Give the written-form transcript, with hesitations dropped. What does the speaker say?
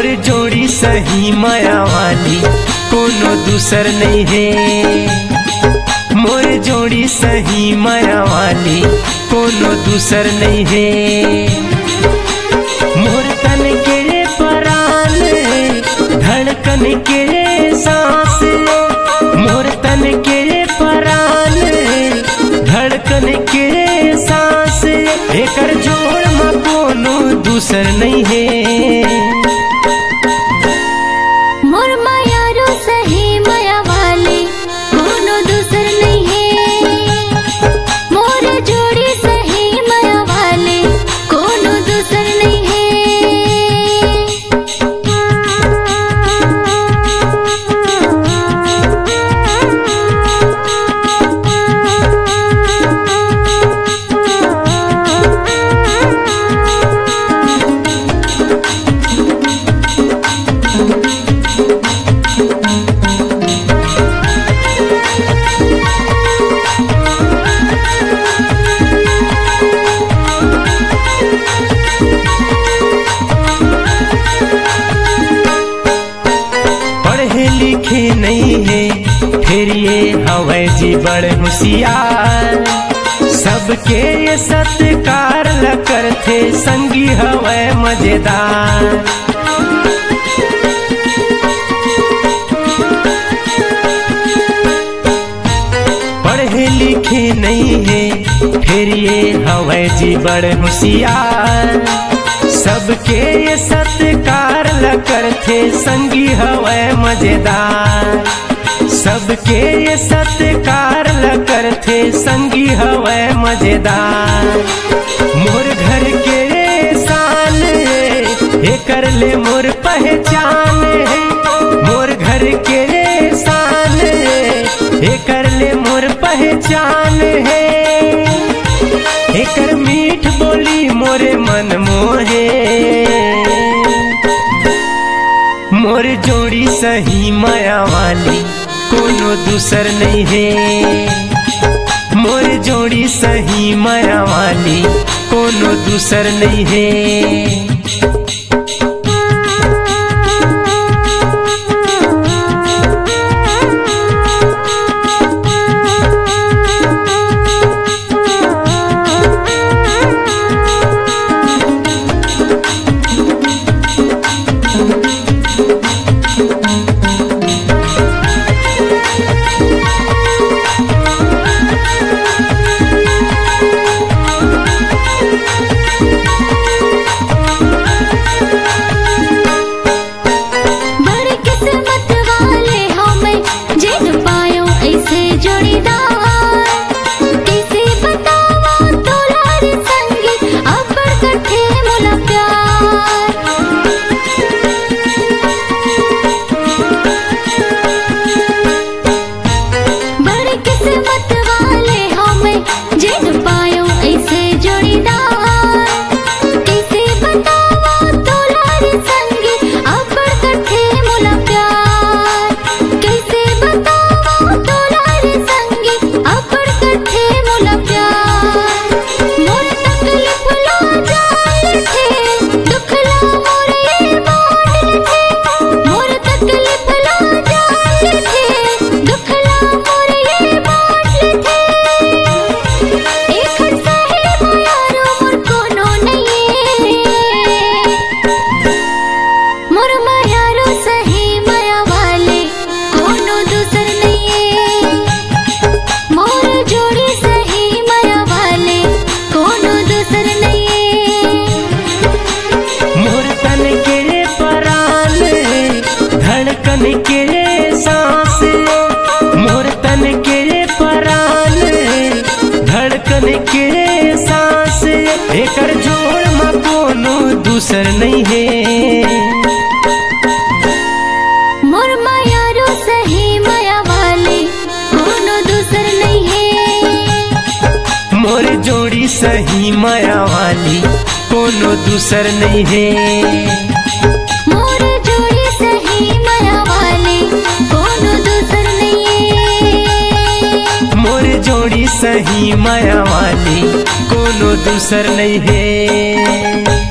जोड़ी सही माया वाली कोनो दूसर नहीं है। मोर जोड़ी सही माया वाली कोनो दूसर नहीं है। मोर तन के परान धड़कन के सांस, मोर तन के परान धड़कन के सांस, एकर जोड़ में कोनो दूसर नहीं है। मोर मायारो सही माया वाली कोनो दूसर नहीं है। मोर जोड़ी सही माया वाली कोनो दूसर नहीं है। लिखे नहीं है फिर ये हवै जी बड़ होशियार, सबके ये सत्कार ल करते संगी हवै मजेदार। पढ़े लिखे नहीं है फिर ये हवै जी बड़ होशियार, सबके ये सत्कार ल करते संगी हवै मजेदार। सबके ये सत्कार ल करते संगी हवै मजेदार। मोर घर के शान एकर ले मोर पहचान है। मोर घर के शान एकर ले मोर पहचान है। एकर मीठ बोली मोरे मन मोहे। मोर जोड़ी सही माया वाली कोनो दूसर नहीं है। मोर जोड़ी सही माया वाली कोनो दूसर नहीं है। के सांस, मोर तन के परान धड़कन के सांस, एकर जोड़ में कोनो दूसर नहीं है। मोर मायारो सही माया वाली कोनो दूसर नहीं है। मोर जोड़ी सही माया वाली कोनो दूसर नहीं है। मोर जोड़ी सही माया वाली कोनो दूसर नहीं है। मोर जोड़ी सही माया वाली कोनो दूसर नहीं है।